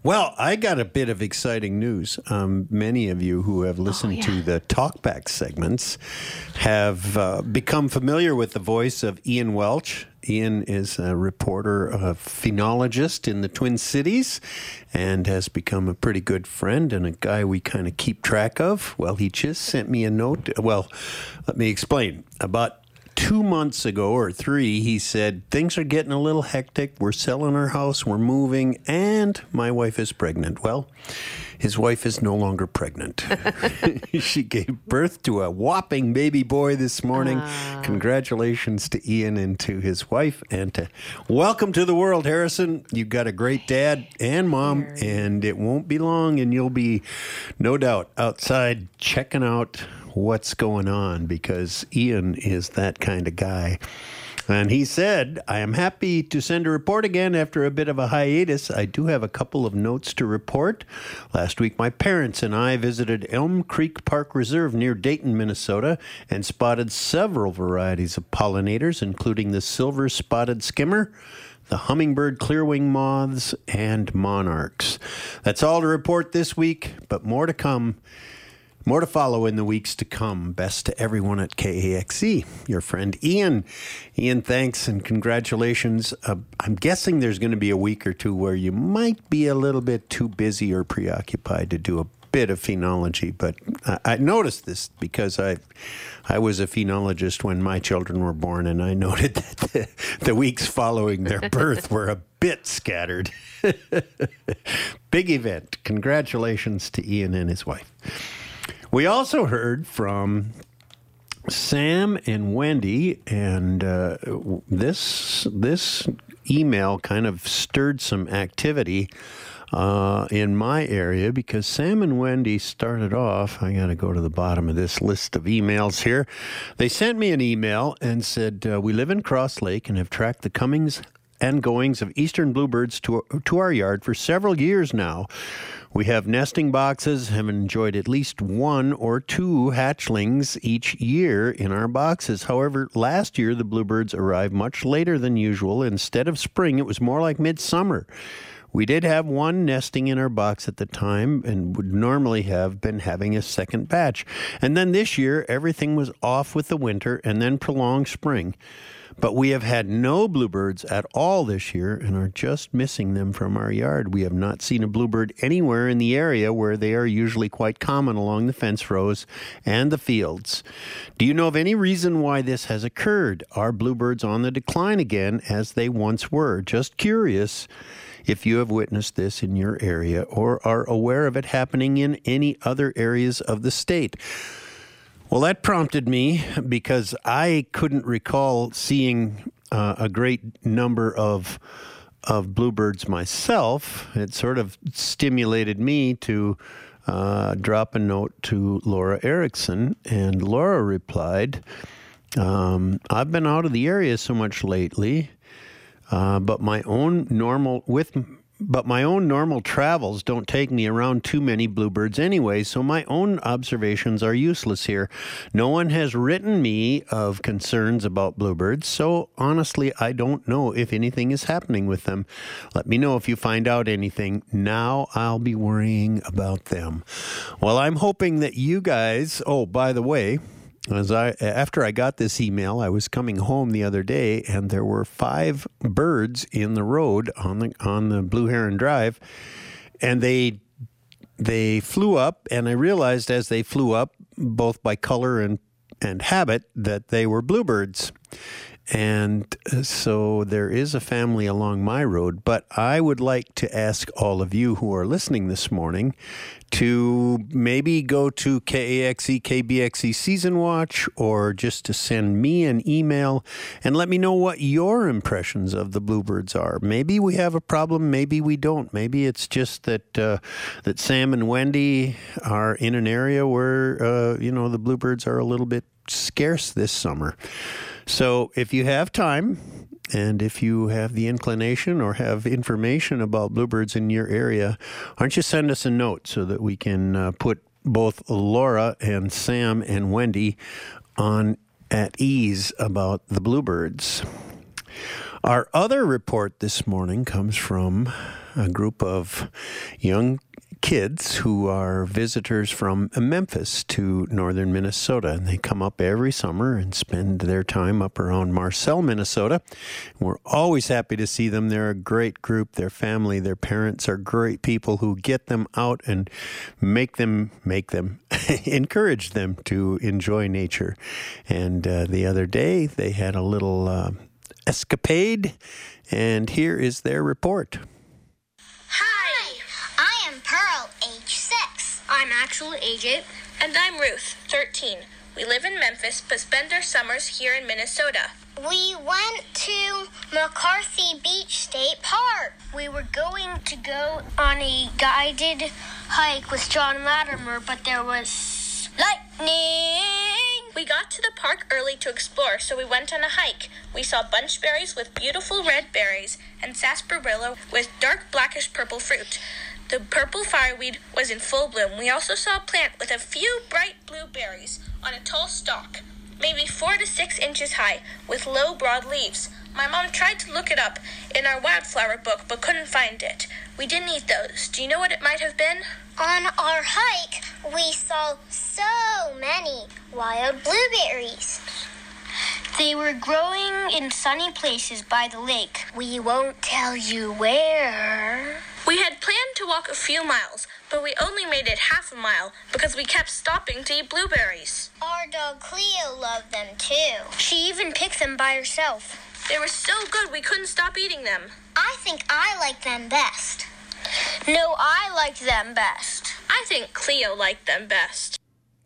Well, I got a bit of exciting news. Many of you who have listened to the Talkback segments have become familiar with the voice of Ian Welch. Ian is a reporter, a phenologist in the Twin Cities, and has become a pretty good friend and a guy we kind of keep track of. Well, he just sent me a note. Well, let me explain. About 2 months ago or 3, he said, things are getting a little hectic. We're selling our house, we're moving, and my wife is pregnant. Well, his wife is no longer pregnant. She gave birth to a whopping baby boy this morning. Congratulations to Ian and to his wife, and to welcome to the world, Harrison. You've got a great dad and mom, and it won't be long, and you'll be, no doubt, outside checking out what's going on, because Ian is that kind of guy. And he said, I am happy to send a report again after a bit of a hiatus. I do have a couple of notes to report. Last week, my parents and I visited Elm Creek Park Reserve near Dayton, Minnesota, and spotted several varieties of pollinators, including the silver-spotted skimmer, the hummingbird clearwing moths, and monarchs. That's all to report this week, but more to come. More to follow in the weeks to come. Best to everyone at KAXE. Your friend Ian. Ian, thanks and congratulations. I'm guessing there's going to be a week or two where you might be a little bit too busy or preoccupied to do a bit of phenology, but I noticed this because I was a phenologist when my children were born, and I noted that the weeks following their birth were a bit scattered. Big event. Congratulations to Ian and his wife. We also heard from Sam and Wendy, and this email kind of stirred some activity in my area, because Sam and Wendy started off, I got to go to the bottom of this list of emails here. They sent me an email and said, we live in Cross Lake and have tracked the comings and goings of eastern bluebirds to our yard for several years now. We have nesting boxes, have enjoyed at least 1 or 2 hatchlings each year in our boxes. However, last year the bluebirds arrived much later than usual. Instead of spring, it was more like midsummer. We did have 1 nesting in our box at the time and would normally have been having a second batch. And then this year, everything was off with the winter and then prolonged spring. But we have had no bluebirds at all this year and are just missing them from our yard. We have not seen a bluebird anywhere in the area where they are usually quite common along the fence rows and the fields. Do you know of any reason why this has occurred? Are bluebirds on the decline again as they once were? Just curious if you have witnessed this in your area or are aware of it happening in any other areas of the state. Well, that prompted me because I couldn't recall seeing a great number of bluebirds myself. It sort of stimulated me to drop a note to Laura Erickson, and Laura replied, I've been out of the area so much lately, but my own normal travels don't take me around too many bluebirds anyway, so my own observations are useless here. No one has written me of concerns about bluebirds, so honestly, I don't know if anything is happening with them. Let me know if you find out anything. Now I'll be worrying about them. Well, I'm hoping that you guys, oh, by the way, after I got this email, I was coming home the other day, and there were 5 birds in the road on the Blue Heron Drive, and they flew up, and I realized as they flew up, both by color and habit, that they were bluebirds. And so there is a family along my road, but I would like to ask all of you who are listening this morning to maybe go to KAXE, KBXE Season Watch, or just to send me an email and let me know what your impressions of the bluebirds are. Maybe we have a problem, maybe we don't. Maybe it's just that Sam and Wendy are in an area where, the bluebirds are a little bit scarce this summer. So if you have time, and if you have the inclination or have information about bluebirds in your area, why don't you send us a note so that we can put both Laura and Sam and Wendy at ease about the bluebirds. Our other report this morning comes from a group of young kids who are visitors from Memphis to northern Minnesota, and they come up every summer and spend their time up around Marcel, Minnesota. We're always happy to see them. They're a great group. Their family, their parents are great people who get them out and make them, encourage them to enjoy nature. And the other day they had a little escapade, and here is their report. I'm Axel, age 8. And I'm Ruth, 13. We live in Memphis, but spend our summers here in Minnesota. We went to McCarthy Beach State Park. We were going to go on a guided hike with John Latimer, but there was lightning. We got to the park early to explore, so we went on a hike. We saw bunchberries with beautiful red berries and sarsaparilla with dark blackish purple fruit. The purple fireweed was in full bloom. We also saw a plant with a few bright blue berries on a tall stalk, maybe 4 to 6 inches high, with low, broad leaves. My mom tried to look it up in our wildflower book, but couldn't find it. We didn't eat those. Do you know what it might have been? On our hike, we saw so many wild blueberries. They were growing in sunny places by the lake. We won't tell you where. We had planned to walk a few miles, but we only made it half a mile because we kept stopping to eat blueberries. Our dog Cleo loved them too. She even picked them by herself. They were so good we couldn't stop eating them. I think I like them best. No, I liked them best. I think Cleo liked them best.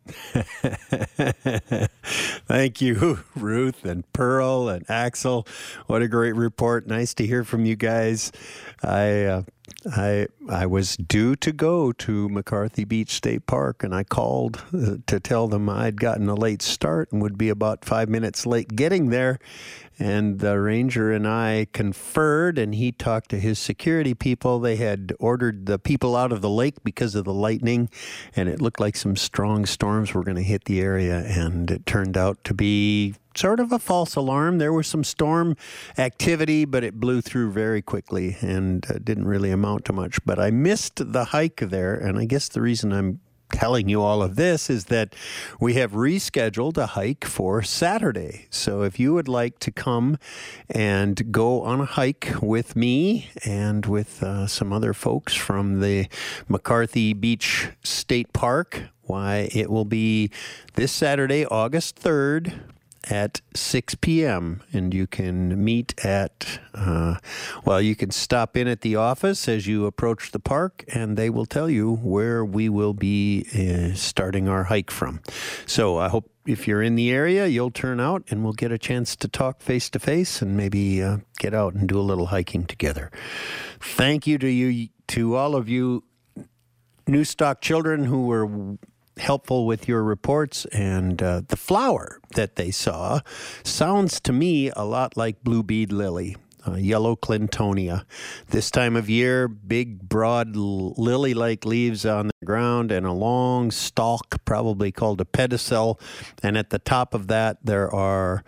Thank you, Ruth and Pearl and Axel. What a great report. Nice to hear from you guys. I was due to go to McCarthy Beach State Park, and I called to tell them I'd gotten a late start and would be about 5 minutes late getting there. And the ranger and I conferred, and he talked to his security people. They had ordered the people out of the lake because of the lightning, and it looked like some strong storms were going to hit the area, and it turned out to be sort of a false alarm. There was some storm activity, but it blew through very quickly and didn't really amount to much. But I missed the hike there, and I guess the reason I'm telling you all of this is that we have rescheduled a hike for Saturday. So if you would like to come and go on a hike with me and with some other folks from the McCarthy Beach State Park, why, it will be this Saturday, August 3rd, at 6 p.m. And you can meet at, you can stop in at the office as you approach the park, and they will tell you where we will be starting our hike from. So I hope if you're in the area, you'll turn out and we'll get a chance to talk face to face and maybe get out and do a little hiking together. Thank you to all of you New Stock children who were helpful with your reports, and the flower that they saw sounds to me a lot like blue bead lily, yellow clintonia. This time of year, big, broad, lily-like leaves on the ground and a long stalk, probably called a pedicel, and at the top of that there are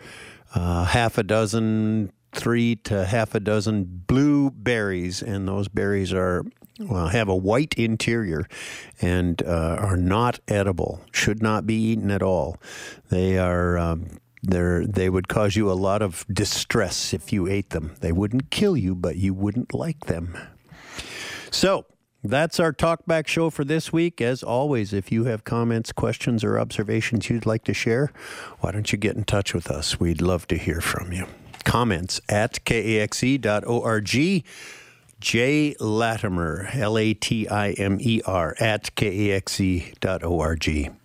3 to half a dozen blue berries, and those berries have a white interior and are not edible, should not be eaten at all. They would cause you a lot of distress if you ate them. They wouldn't kill you, but you wouldn't like them. So that's our Talkback show for this week. As always, if you have comments, questions, or observations you'd like to share, why don't you get in touch with us? We'd love to hear from you. Comments at kaxe.org. J. Latimer, Latimer, @kaxe.org.